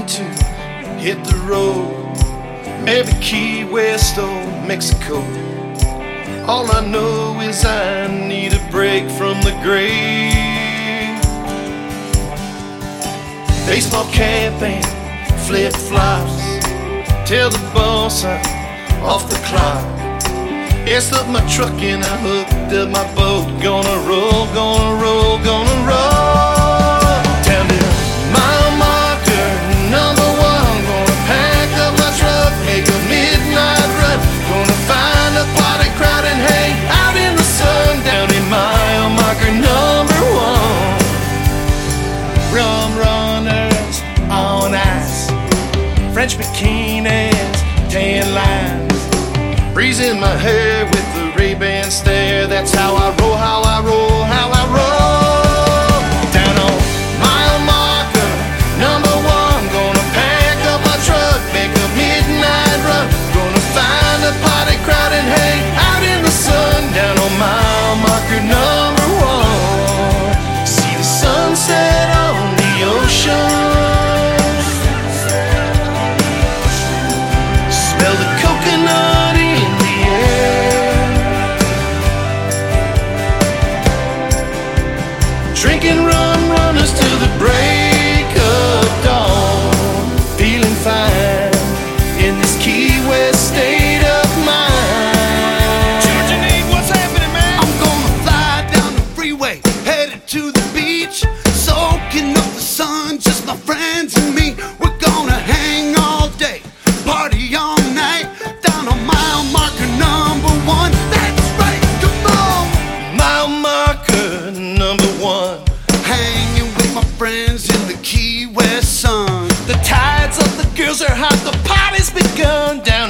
reason to hit the road. Maybe Key West or Mexico. All I know is I need a break from the grave. Baseball cap and flip-flops. Tell the boss I'm off the clock. Aired up my truck and I hooked up my boat. Gonna roll, gonna roll, gonna roll. Tell me mile marker number one. Gonna pack up my truck, make a midnight run. Gonna find a party crowd and hang out in the sun. Down in mile marker number one. Rum runners on ice, French bikinis, tan lines. Breeze in my hair with the Ray-Ban stare. That's how I roll, how I roll, how I roll. Down on mile marker number one. Gonna pack up my truck, make a midnight run. Gonna find a party crowd and hang out in the sun. Down on mile marker number one. See the sunset on the ocean. Smell the coconut in the air. Drinking rum runners till the break of dawn. Feeling fine in this Key West state of mind. Georgia Nate, what's happening, man? I'm gonna fly down the freeway, headed to the beach, soaking up the sun, just my friends and me. We're gonna hang all day, party all night, down on mile marker number one. That's right, come on. Mile marker number one. Hanging with my friends in the Key West sun. The tides of the girls are hot, the party's begun. Down